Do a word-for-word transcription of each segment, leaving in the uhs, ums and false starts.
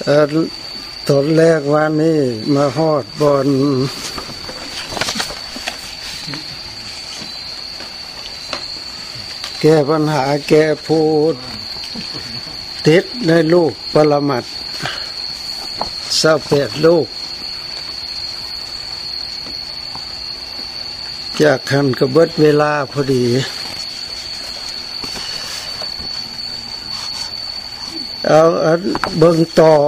เอ่อตอนแรกวันนี้มาฮอดบอนแก้ปัญหาแก้พูดติดในลูกปรมัตถ์เศร้าแปดลูกจากคันกระเบิดเวลาพอดีเอาอันเบิ่งต่อ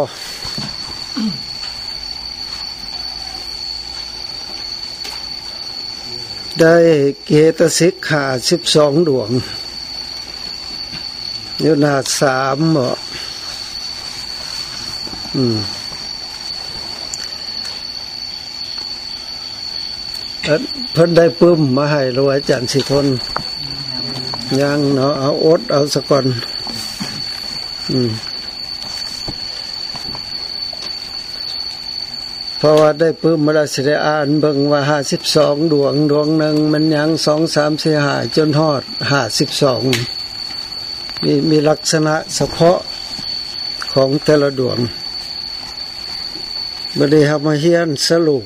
ได้เกตสิกขาสิบสองดวงอยู่หน้าสามเหมาะอืมเพิ่นได้ปึ้มมาให้รวยจันทร์สิทนยังเนาะเอาอดเอาสะก่อนอืมเพราะว่าได้ปึ้มมาแล้วสิได้อ่านเบิ่งว่าห้าสิบสองดวงดวงหนึ่งมันยังสองสามสี่ห้าจนฮอดห้าสิบสองมีมีลักษณะเฉพาะของแต่ละดวงบ่ได้เฮามาเรียนสรุป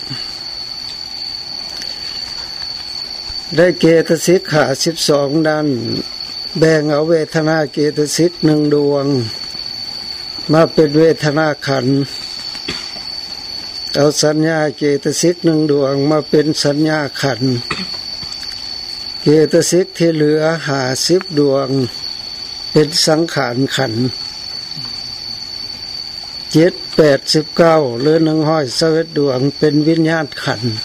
ได้เกตสิกขาสิบสองด้านแบ่งเอาเวทนาเกตสิกหนึ่งดวงมาเป็นเวทนาขันธ์เอาสัญญาเกตสิกหนึ่งดวงมาเป็นสัญญาขันธ์เกตสิกที่เหลือห้าสิบดวงเป็นสังขารขันธ์เจ็ดแปดสิบเก้าหรือหนึ่งห้อยสเวดดวงเป็นวิญญาณขันธ์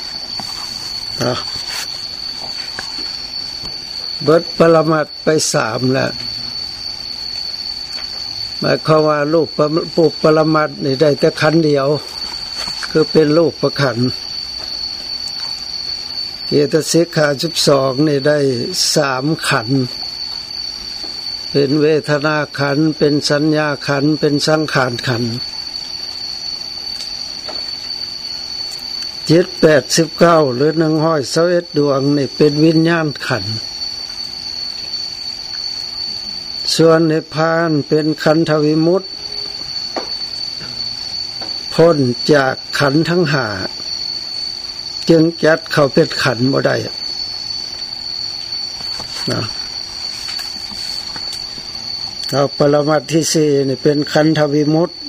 เบิดปรมัตถ์ไปสามแล้วหมายความว่าลูกปุปปรมัตถ์นี่ได้แต่ขันธ์เดียวคือเป็นรูปประขันธ์เกตสิกขาสิบสองนี่ได้สามขันธ์เป็นเวทนาขันธ์เป็นสัญญาขันธ์เป็นสังขารขันธ์เจ็ดแปดสิบเก้าหรือหนึ่งห้อยเสวดดวงนี่เป็นวิญญาณขันธ์ส่วนนิพพานเป็นขันธวิมุตติพ้นจากขันธ์ทั้งห้าจึงจัดเข้าเป็นขันธ์บ่ได้นะเอาปรมัตถ์ที่สี่นี่เป็นขันธวิมุตติ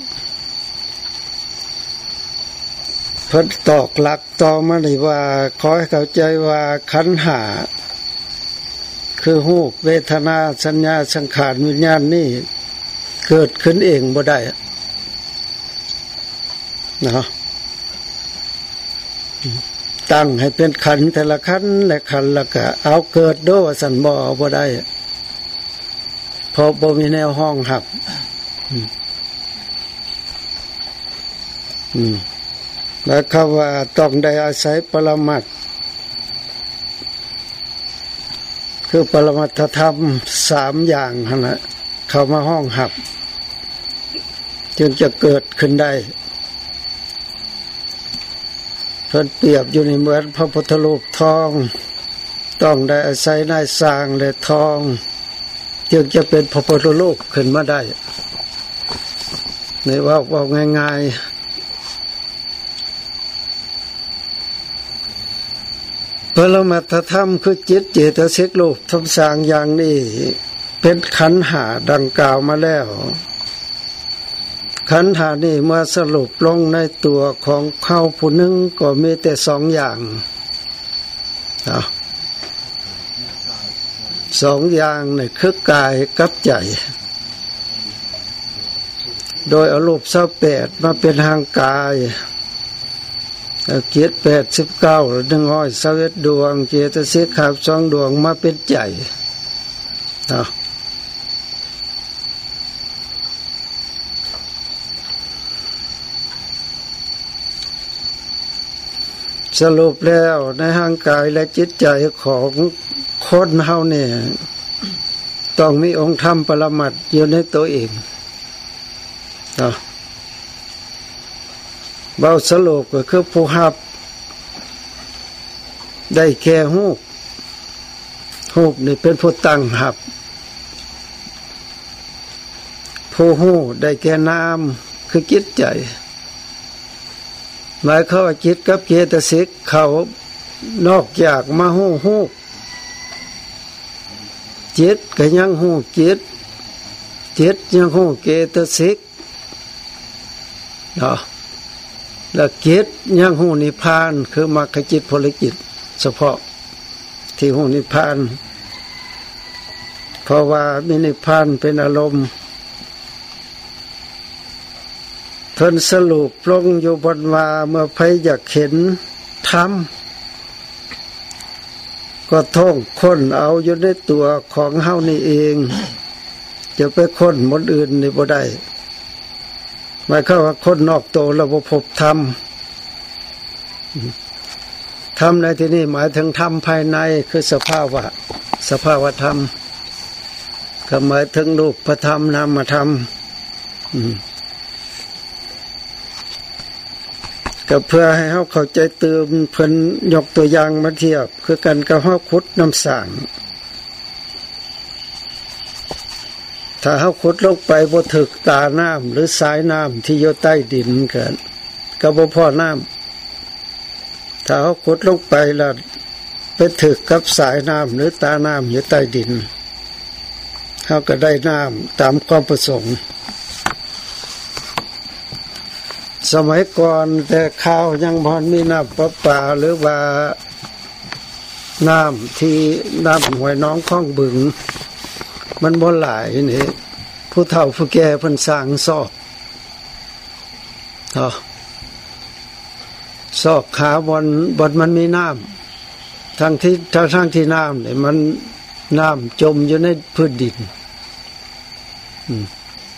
เพิ่นตอกหลักต่อมานี่ว่าขอให้เข้าใจว่าขันธ์ห้าคือรูปเวทนาสัญญาสังขารวิญญาณนี่เกิดขึ้นเองบ่ได้เนาะตั้งให้เป็นขันธ์แต่ละขันธ์และขันธ์ละก็เอาเกิดโดว่าสั่นบ่เอาบ่ได้เพราะบ่มีแนวห้องหับอืมอืมแล้วคำว่าต้องได้อาศัยปรมัตถ์คือปรมัตถธรรมสามอย่างหั่นน่ะเข้ามาห้องหับจึงจะเกิดขึ้นได้เพิ่นเปรียบอยู่ในเหมือนพระพุทธรูปทองต้องได้อาศัยนายสร้างและทองจึงจะเป็นพระพุทธรูปขึ้นมาได้นี่ว่าว่าง่ายๆปรมัตถธรรมคือจิตเจตสิกรูปทั้งสามอย่างนี้เป็นขันธ์ห้าดังกล่าวมาแล้วขันธ์ห้านี่เมื่อสรุปลงในตัวของเขาผู้หนึ่งก็มีแต่สองอย่างสองอย่างนี่คือกายกับใจโดยเอารูปเศร้าแปดมาเป็นทางกายเกียรติแปดสิบเก้าหนึ่งห้อยสเวดดวงเจตสิกขาสองดวงมาเป็นใจสรุปแล้วในร่างกายและจิตใจของคนเฮาเนี่ยต้องมีองค์ธรรมปรมัตถ์อยู่ในตัวเองเนาะเบาสรุปก็คือผู้หับได้แค่ฮู้ฮู้นี่เป็นผู้ตั้งหับผู้ฮู้ได้แก่นามคือจิตใจหมายเขาว่าจิตกับเจตสิกเขานอกจากมาฮู้ฮู้จิตก็ยังฮู้จิตจิตยังฮู้เจตสิกเนาะแล้วจิตยังฮู้นิพพานคือมรรคจิตผลจิตเฉพาะที่ฮู้นิพพานเพราะว่ามีนิพพานเป็นอารมณ์เพิ่นสรุปลงอยู่บนว่าเมื่อใครอยากเห็นธรรมก็ท่องค้นเอาอยู่ในตัวของเฮานี่เองจะไปค้นหมดอื่นนี่บ่ได้หมายความว่าคนนอกตัวเราบ่พบธรรมธรรมในที่นี้หมายถึงธรรมภายในคือสภาวะสภาวะธรรมก็หมายถึงรูปธรรมนามธรรมก็เพื่อให้เฮาเข้าใจเติมเพิ่นยกตัวอย่างมาเทียบคือกันกับเฮาขุดน้ำสร้างถ้าเฮาขุดลงไปบ่ถึกตาน้ำหรือสายน้ำที่อยู่ใต้ดินก็ก็บ่พอน้ำถ้าเฮาขุดลงไปแล้วไปถึกกับสายน้ำหรือตาน้ำอยู่ใต้ดินเฮาก็ได้น้ำตามความประสงค์สมัยก่อนแต่ข้าวยังบ่มีน้ำประปาหรือว่าน้ำที่น้ำห้วยน้องคลองบึงมันบ่หลายนี่ผู้เฒ่าผู้แก่เพิ่นสร้างซอกเนาะซอกขาบนบนมันมีน้ำทั้งที่ทั้งที่น้ำนี่มันน้ำจมอยู่ในพื้นดินอืม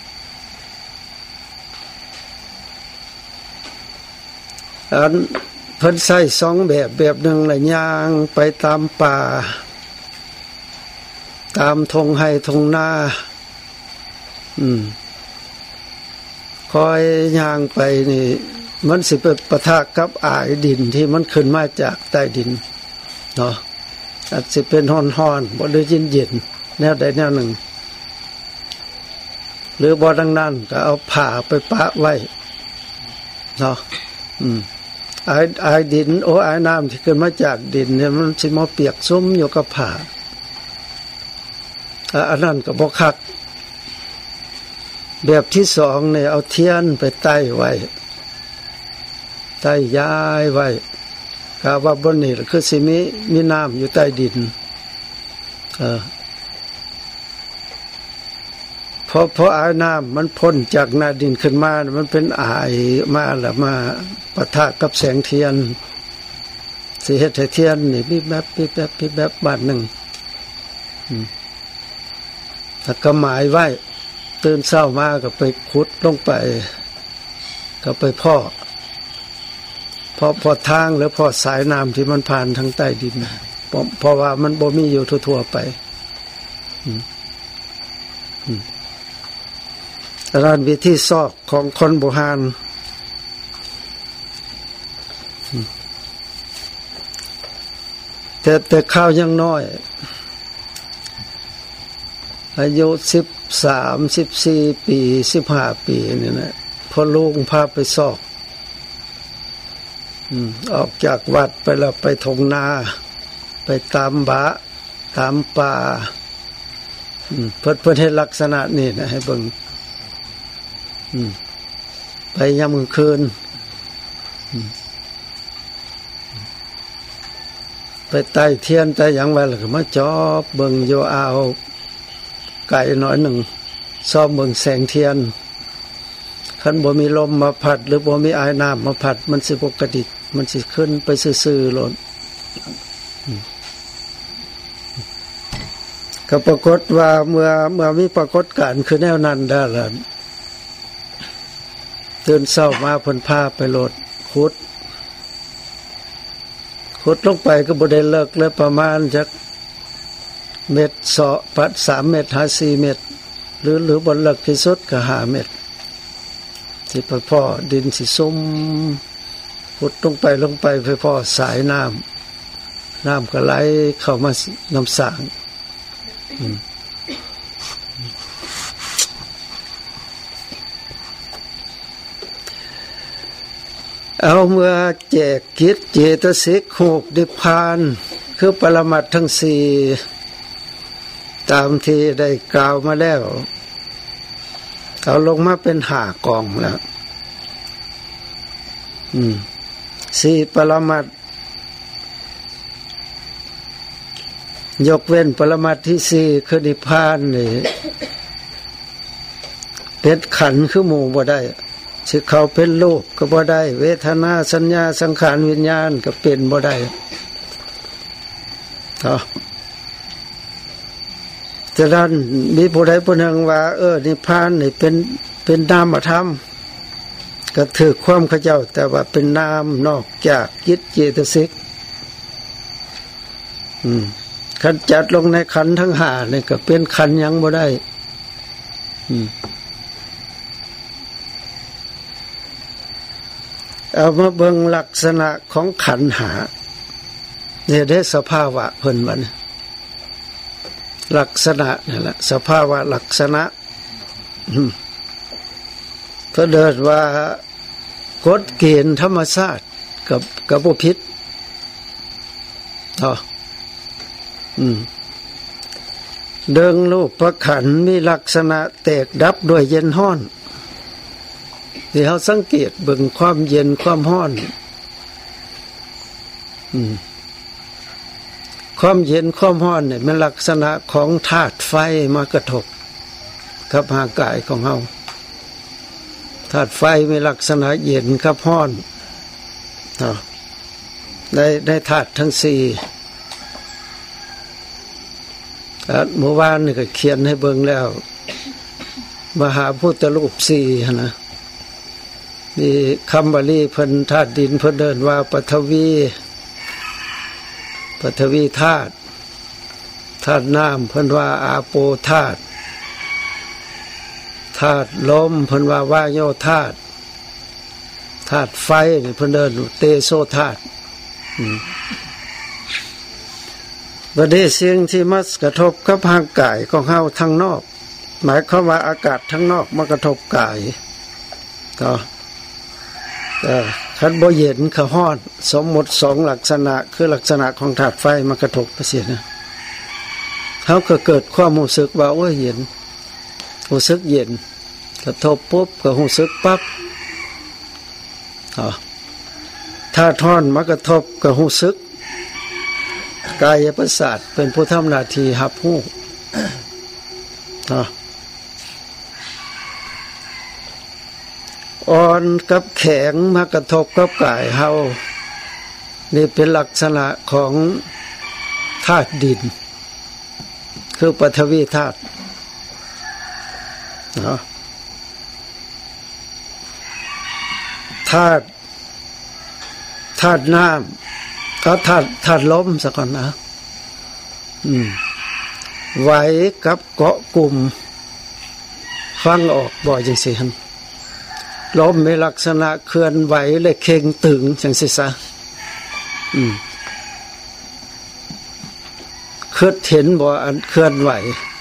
อันเพิ่นใช้สองแบบแบบหนึ่งละย่างไปตามป่าตามทงไร่ทงนาอืมคอยย่างไปนี่มันสิไปปะทะกับอายดินที่มันขึ้นมาจากใต้ดินเนาะอาจสิเป็นร้อนๆบ่ได้เย็นๆแนวใดแนวหนึ่งหรือบ่ดังนั้นก็เอาผ้าไปปะไว้เนาะอืมไอ้ไอ้ดินโอ้ไอ้น้ำที่ขึ้นมาจากดินเนี่ยมันสิมาเปียกซุ่มอยู่กับผ้าอันนั้นก็บ่คักแบบที่สองเนี่ยเอาเทียนไปใต้ไว้ใต้ย้ายไว้กะว่าบนนี้คือสิมีมีน้ำอยู่ใต้ดินเออเพราะเพราะไอ้น้ำมันพ้นจากหน้าดินขึ้นมามันเป็นอายมาแล้วมาปะทะกับแสงเทียนสิเฮ็ดให้เทียนนี่มีแบบมีแบบมีแบบบาดหนึ่งอืมถ้าก็หมายไว้ตื่นเช้ามาก็ไปขุดลงไปก็ไปพ่อพอพอทางหรือพอสายน้ำที่มันผ่านทางใต้ดินเพราะว่ามันบ่มีอยู่ทั่วๆไปอืมอืมร้านวิธีซอกของคนโบราณแต่แต่ข้าวยังน้อยอายุสิบสามสิบสี่ปีสิบห้าปีนี่นะพอลุงพาไปซอกออกจากวัดไปแล้วไปทงนาไปตามบะตามป่าเพิ่นเพิ่นให้ลักษณะนี่นะให้เบิ่งไปยามกลางคืนไปใต้เทียนใต้หยังไว้แล้วก็มาจอบเบิ่งอยู่อ่าวไกลหน่อยหนึ่งซ้อมเบิ่งแสงเทียนคันบ่มีลมมาพัดหรือบ่มีอายน้ำมาพัดมันสิปกติมันสิขึ้นไปซื่อๆโลดก็ปรากฏว่าเมื่อเมื่อมีปรากฏการณ์คือแนวนั้นได้ล่ะตื่นเช้ามาเพิ่นพาไปโลดขุดขุดลงไปก็บ่ได้เลิกเลยประมาณจักเม็ดเสาะปัดสามเม็ดหาสี่เม็ดหรือหรือบนเลิกที่สุดก็ห้าเม็ดสิไปพ่อดินสิซุ่มขุดลงไปลงไปไปพ่อสายน้ำน้ำก็ไหลเข้ามาน้ำสางเอาเมื่อแจกกิจเจตสิกหกนิพพานคือปรมัตถ์ทั้งสี่ตามที่ได้กล่าวมาแล้วเอาลงมาเป็นห้ากองแล้วอืมสี่ปรมัตถ์ยกเว้นปรมัตถ์ที่สี่คือนิพพานนี่เป็นขันธ์คือหมู่บ่ได้สิเขาเป็นรูปก็บ่ได้เวทนาสัญญาสังขารวิญญาณก็เป็นบ่ได้เนาะฉะนั้นมีผู้ใดผู้หนึ่งว่าเออนิพพานนี่เป็นเป็นนามธรรมก็ถือความเขาเจ้าแต่ว่าเป็นนามนอกจากจิตเจตสิกอืมขันจัดลงในขันธ์ทั้งห้านี่ก็เป็นขันธ์ยังบ่ได้อืมเอามาเบิ่งลักษณะของขันธ์ห้าเนี่ยได้สภาวะเพิ่นว่านะลักษณะนี่แหละสภาวะลักษณะเพราะเดินว่ากฎเกณฑ์ธรรมชาติกับกับบ่ผิดอ๋ออืมเดิงรูปประขันธ์มีลักษณะแตกดับด้วยเย็นร้อนที่เขาสังเกตเบิ่งความเย็นความร้อนอืมความเย็นความร้อนเนี่ยเป็นลักษณะของธาตุไฟมากระทบกับร่างกายของเราธาตุไฟมีลักษณะเย็นกับร้อนในในธาตุทั้งสี่เมื่อวานนี่ก็เขียนให้เบิ่งแล้วมหาพุทธรูปสี่นะนี่คำบาลีเพิ่นธาตุดินเพิ่นเดินว่าปฐวีปฐวีธาตุธาตุน้ำเพิ่นว่าอาโปธาตุธาตุลมเพิ่นว่าวาโยธาตุธาตุไฟนี่เพิ่นเดินเตโชธาตุประเดี๋ยวสิ่งที่มากระทบกับร่างกายของเฮาทางนอกหมายความว่าอากาศทางนอกมากระทบกายก็คันบ่เย็นก็ร้อนสมมุติสองลักษณะคือลักษณะของธาตุไฟมากระทบไปเสียนะเฮาก็เกิดความรู้สึกว่าโอ้ยเย็นรู้สึกเย็นกระทบปุ๊บก็รู้สึกปั๊บอ๋อถ้าร้อนมากระทบก็รู้สึกกายประสาทเป็นผู้ทำหน้าที่รับรู้อ๋ออ่อนกับแข็งมากระทบกับกายเฮานี่เป็นลักษณะของธาตุดินคือปฐวีธาตุเนาะธาตุธาตุน้ำก็ธาตุธาตุลมซะก่อนนะอืมไหวกับเกาะกลุ่มฟังออกบ่อยจังซี่หั่นลมมีลักษณะเคลื่อนไหวและเข่งตึงจังซี่ซะอืมเคลื่อนเห็นบ่อันเคลื่อนไหว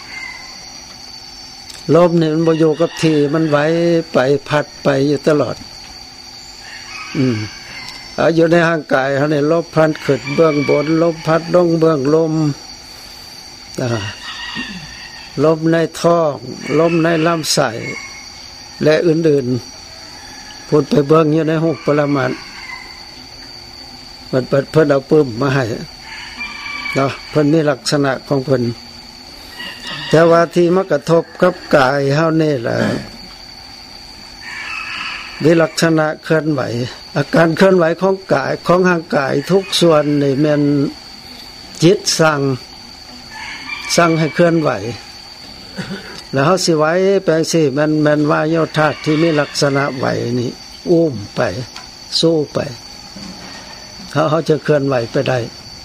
ลมนี่มันบ่อยู่กับที่มันไหวไปพัดไปอยู่ตลอดอืมเอาอยู่ในร่างกายเฮานี่ลมพัดขึ้นเบื้องบนลมพัดลงเบื้องลมอ่าลมในท้องลมในลำไส้และอื่นๆพูดไปเบิ่งอยู่ในหุบปรมัตถ์มันเปิดเพิ่นเอาปึ้มมาให้เนาะเพิ่นมีลักษณะของเพิ่นแต่ว่าที่มากระทบกับกายเฮานี่แหละมีลักษณะเคลื่อนไหวอาการเคลื่อนไหวของกายของร่างกายทุกส่วนนี่แม่นจิตสั่งสั่งให้เคลื่อนไหวแล้วเฮาสิไหวไปสิมันแม่นวายโยธาตุที่มีลักษณะไหวนี่อุ้มไปสู้ไปเฮาเฮาจะเคลื่อนไหวไปได้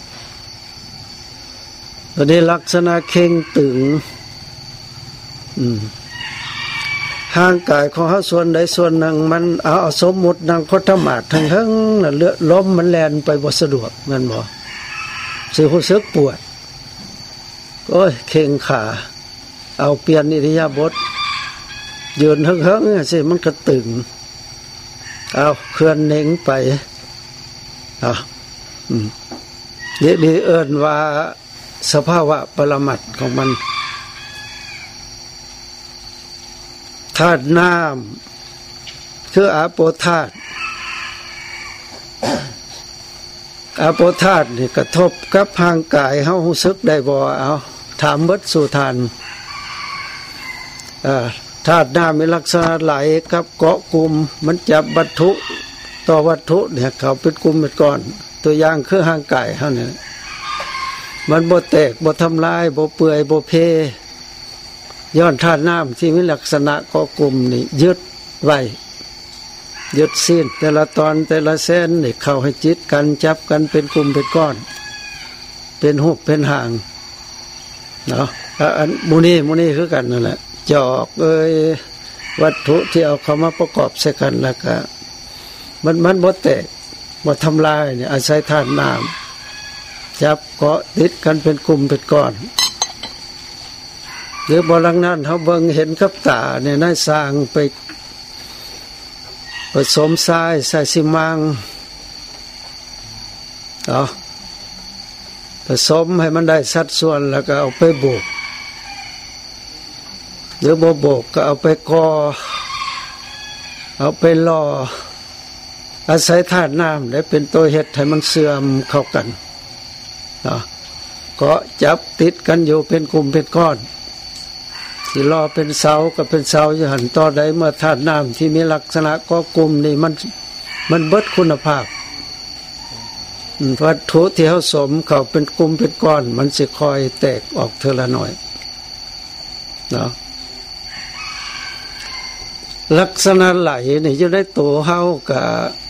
ตัวนี้ลักษณะเข่งตึงอืมร่างกายของเฮาส่วนใดส่วนหนึ่งมันเอาสมมุตินางคตมาศทั้งทั้งน่ะเลือดลมมันแล่นไปบ่สะดวกแม่นบ่สิรู้สึกปวดโอ้ยเข่งขาเอาเปลี่ยนอิริยาบถยืนเฮิงๆสิมันก็ตึงเอาเคลื่อนเน่งไปอ่ะอืมนี่นี่เอิ้นว่าสภาวะปรมัตถ์ของมันธาตุน้ำคืออาโปธาตุอาโปธาตุนี่กระทบกับร่างกายเฮารู้สึกได้บ่เอาถามเบิดสู่ทานอ่าธาตุน้ำมีลักษณะไหลกับเกาะกลุ่มมันจับวัตถุต่อวัตถุเนี่ยเขาเป็นกลุ่มเป็นก้อนตัวอย่างคือร่างกายเฮาเนี่ยมันบ่แตกบ่ทำลายบ่เปื่อยบ่เพย้อนธาตุน้ำที่มีลักษณะเกาะกลุ่มนี่ยึดไว้ยึดสิ้นแต่ละตอนแต่ละเส้นนี่เข้าให้จิตกันจับกันเป็นกลุ่มเป็นก้อนเป็นหุบเป็นห่างเนาะอันมูนี่มูนี่คือกันนั่นแหละจอกเอ้ยวัตถุที่เอาเข้ามาประกอบใส่กันแล้วก็มันมันบ่แตกบ่ทำลายเนี่ยอาศัยธาตุน้ำจับเกาะติดกันเป็นกลุ่มเป็นก้อนหรือบ่ลังนั้นเฮาเบิ่งเห็นกับตาเนี่ยนายสร้างไปผสมทรายใส่ซีมังเนาะผสมให้มันได้สัดส่วนแล้วก็เอาไปโบกหรือบ่โบกก็เอาไปกอเอาไปล่ออาศัยธาตุน้ำได้เป็นตัวเฮ็ดให้มันเสื่อมเข้ากันเนาะก็จับติดกันอยู่เป็นกลุ่มเป็นก้อนที่ล่อเป็นเสาก็เป็นเสาอยู่หันต่อใดเมื่อธาตุน้ำที่มีลักษณะเกาะกลุ่มนี่มันมันเบิดคุณภาพวัตถุที่เขาสมเขาเป็นกลุ่มเป็นก้อนมันสิคอยแตกออกเทอละหน่อยเนาะลักษณะไหลนี่จะได้ตัวเฮากับ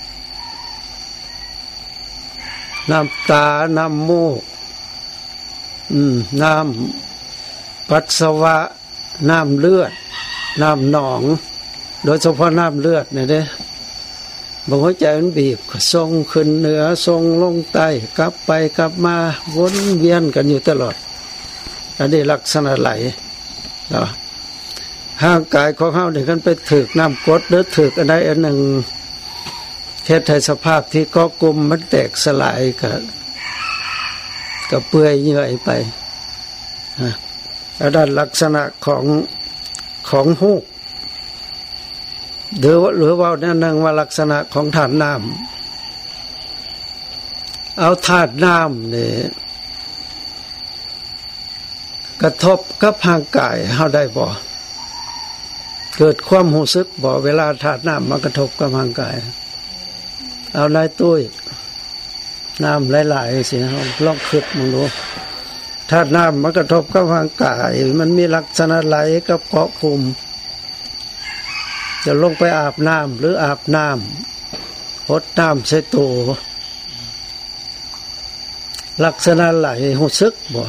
น้ำตาน้ำมูกอืมน้ำปัสสาวะน้ำเลือดน้ำหนองโดยเฉพาะน้ำเลือดเนี่ยเด้บางหัวใจมันบีบส่งขึ้นเหนือส่งลงใต้กลับไปกลับมาวนเวียนกันอยู่ตลอดอันนี้ลักษณะไหลเนาะร่างกายของเฮาเนี่ยกันไปถึกน้ำกรดหรือถึกอันใดอันหนึ่งเทศไทยสภาพที่เกาะกลุ่มมันแตกสลายกับกับเปื่อยเยื่อยไปด้านลักษณะของของหูกหรือหรือว่านั่นนึงว่าลักษณะของธาตุน้ำเอาธาตุน้ำนี่กระทบกับร่างกายเฮาได้บ่เกิดความรู้สึกบ่เวลาธาตุน้ำมากระทบกับร่างกายเอานายตุ้ยน้ำหลายๆสิเฮาลองคิดมึงดูธาตุน้ำมันกระทบกับร่างกายมันมีลักษณะไหลกับเกาะกลุ่มจะลงไปอาบน้ำหรืออาบน้ำพดน้ำใส่ตัวลักษณะไหลรู้สึกบ่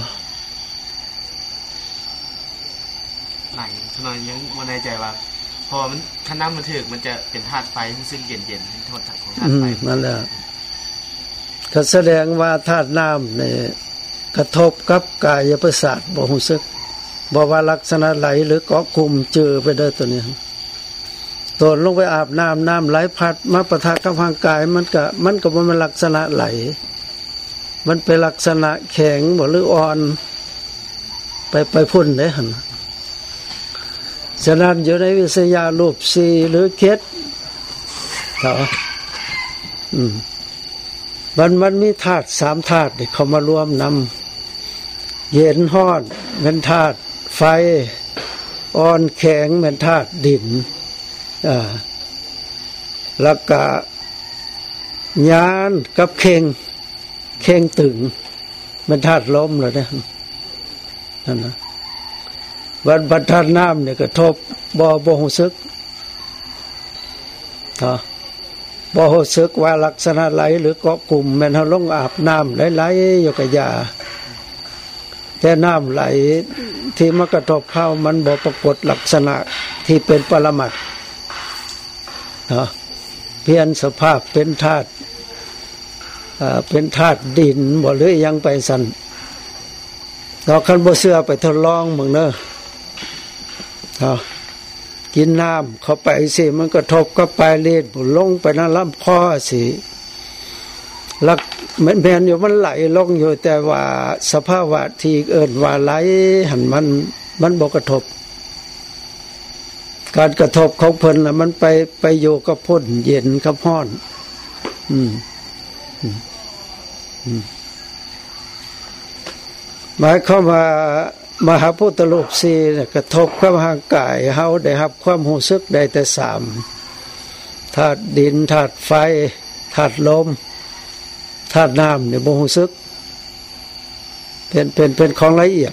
ไหลทนายยังบ่แน่ใจว่าพอมันคันน้ำมันถึกมันจะเป็นธาตุไฟซึ่งเย็นๆโทษของธาตุไฟนั่นแหละก็แสดงว่าธาตุน้ำเนี่ยกระทบกับกายประสาทบ่รู้สึกบ่ว่าลักษณะไหลหรือเกาะกลุ่มเจอไปได้ตัวนี้ตนลงไปอาบน้ำน้ำไหลพัดมาปะทะกับร่างกายมันก็มันก็บ่เป็นลักษณะไหลมันเป็นลักษณะแข็งบ่หรืออ่อนไปไปพุ่นเด้หั่นฉะนั้นอยู่ในวิทยารูปสี่หรือเคสเถาะอืมมันมันมีธาตุสามธาตุที่เข้ามารวมนำเย็นร้อนเป็นธาตุไฟอ่อนแข็งเป็นธาตุดินอ่าแล้วก็ญาณกับเข่งเข่งตึงเป็นธาตุลมแล้วเนี่ยนั่นนะวันบรรทัดน้ำเนี่ยกระทบบ่บ่รู้สึกอ่าบ่รู้สึกว่าลักษณะไหลหรือเกาะกลุ่มแม่นเฮาลงอาบน้ำไหลๆอยู่กับยาแต่น้ำไหลที่มากระทบเข้ามันบ่ปรากฏลักษณะที่เป็นปรมัตถ์เนาะเพียนสภาพเป็นธาตุอ่าเป็นธาตุดินบ่หรือยังไปสั่นเราคันบ่เชื่อไปทดลองมึงเด้อเนาะกินน้ำเข้าไปสิมันกระทบกับปลายเลือดลงไปในลำคอสิลักมันแม่นอยู่มันไหลลงอยู่แต่ว่าสภาวะที่เอิ้นว่าไหลหันมันมันบ่กระทบการกระทบของเพิ่นน่ะมันไปไปอยู่กับพ่นเย็นกับร้อนอืมอืมอืมหมายความว่ามหาพุทธรูปสี่เนี่ยกระทบกับร่างกายเฮาได้รับความรู้สึกได้แต่สามธาตุดินธาตุไฟธาตุลมธาตุน้ำเนี่ยบ่รู้สึกเป็นเป็นเป็นของละเอียด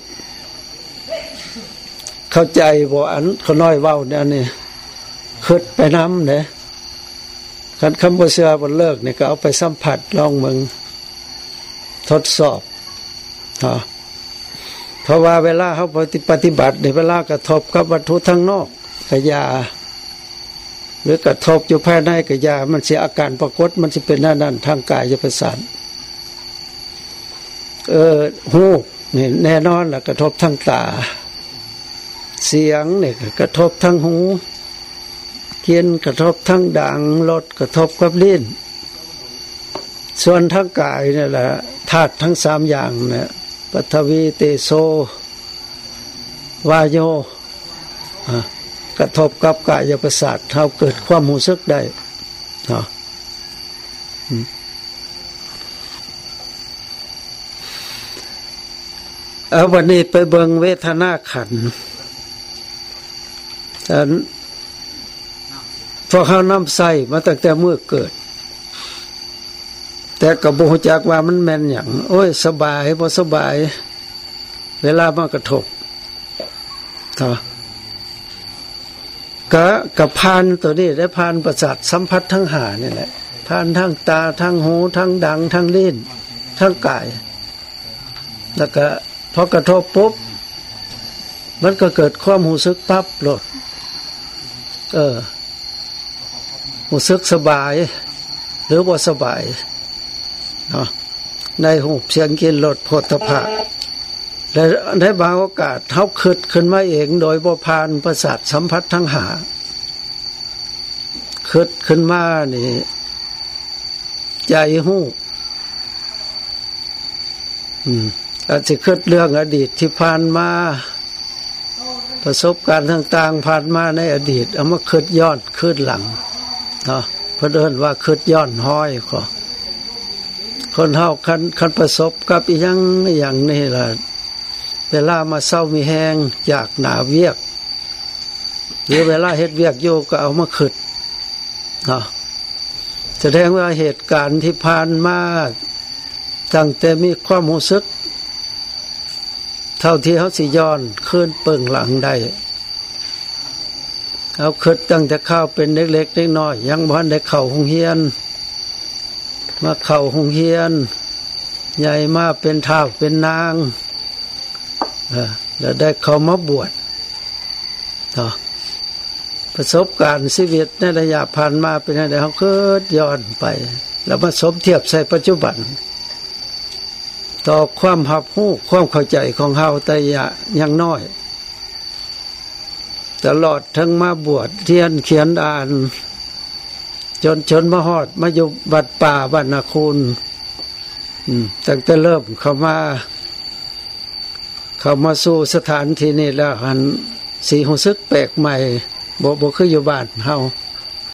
เข้าใจบ่อันเขาน้อยเว้าเนี่ยนี่คิดไปนำเด้คันคำบ่เชื่อบ่เลิกนี่ก็เอาไปสัมผัสลองมึงทดสอบฮะเพราะว่าเวลาเฮาปฏิบัติในเวลากระทบกับวัตถุทางนอกก็อย่าหรือกระทบอยู่ภายในก็อย่ามันสิอาการปรากฏมันสิเป็นนั่นๆทางกายประสาทเออหูนี่แน่นอนล่ะกระทบทางตาเสียงนี่กระทบทางหูกลิ่นกระทบทางดังรสกระทบกับลิ้นส่วนทางกายนี่แหละธาตุทั้งสามอย่างเนี่ยปฐวีเตโชวาโยกระทบกับกายประสาทเฮาเกิดความรู้สึกได้เนาะเอาวันนี้ไปเบิ่งเวทนาขันธ์อันพวกเขานำใส่มาตั้งแต่เมื่อเกิดแต่ก็บ่รู้จักว่ามันแม่นหยังโอ้ยสบายบ่สบายเวลามากระทบเนาะก็กับพานตัวนี้ได้พานประสาทสัมผัสทั้งห้านี่แหละพานทั้งตาทั้งหูทั้งดังทั้งลิ้นทั้งกายแล้วก็พอกระทบปุ๊บมันก็เกิดความรู้สึกปั๊บโลดเออรู้สึกสบายหรือบ่สบายเนาะในหูเสียงกลิ่นรสโผฏฐัพพะและในบางโอกาสเฮาคิดขึ้นมาเองโดยบ่ผ่านประสาทสัมผัสทั้งห้าคิดขึ้นมานี่ใจฮู้อืมอาจจะคิดเรื่องอดีตที่ผ่านมาประสบการณ์ต่างๆผ่านมาในอดีตเอามาคิดย้อนคิดหลังเนาะเพิ่นเอิ้นว่าคิดย้อนห้อยก็คนเฮาคันคันประสบกับอีหยังอย่างนี้ล่ะเวลามาเศร้ามีแฮงจากหน้าเวียกหรือเวลาเฮ็ดเวียกอยู่ก็เอามาคิดเนาะแสดงว่าเหตุการณ์ที่ผ่านมาตั้งแต่มีความรู้สึกเท่าที่เฮาสิย้อนคืนเปิ่งหลังได้เอาคิดตั้งแต่เข้าเป็นเล็กๆน้อยๆยังบ่ทันได้เข้าโรงเรียนมาเข้าโรงเรียนใหญ่มาเป็นท้าวเป็นนางเออแล้วได้เข้ามาบวชเนาะประสบการณ์ชีวิตในระยะผ่านมาเป็นจังได๋เฮาคิดย้อนไปแล้วมาสมเทียบใส่ปัจจุบันต่อความรับรู้ความเข้าใจของเฮาแต่อย่างน้อยตลอดทั้งมาบวชเรียนเขียนอ่านจนจนมาฮอดมาอยู่วัดป่าบ้านนาคุณอืมตั้งแต่เริ่มเข้ามาเข้ามาสู่สถานที่นี้แล้วหันสิรู้สึกแปลกใหม่บ่บ่คืออยู่บ้านเฮา